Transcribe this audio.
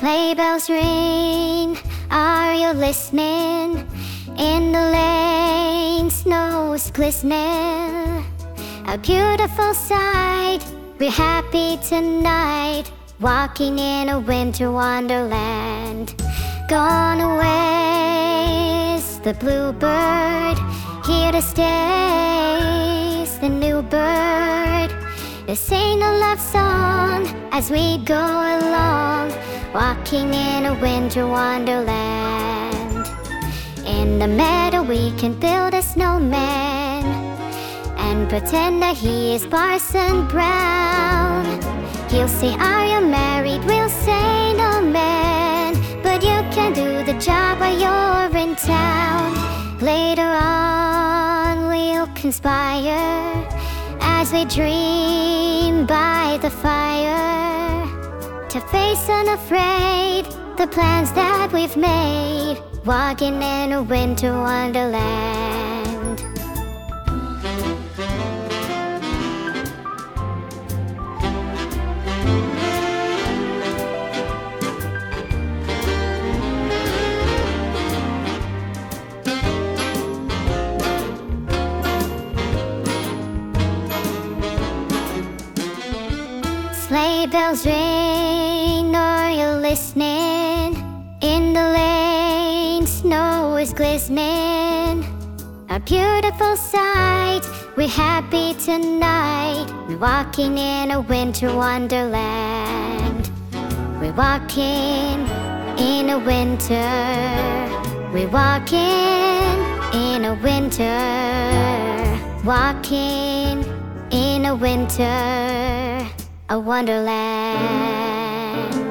Sleigh bells ring, are you listening? In the lane, snow's glistening. A beautiful sight, we're happy tonight, walking in a winter wonderland. Gone away is the bluebird, here to stay is the new bird. They sing a love song as we go along, walking in a winter wonderland. In the meadow we can build a snowman and pretend that he is Parson Brown. He'll say, "Are you married?" We'll say, "No, man," but you can do the job while you're in town. Later on we'll conspire as we dream by the fire, to face unafraid the plans that we've made, walking in a winter wonderland. Sleigh bells ring, are you listening? In the lane, snow is glistening. A beautiful sight, we're happy tonight, we're walking in a winter wonderland. We're walking in a winter, we're walking in a winter, walking in a winter, a wonderland.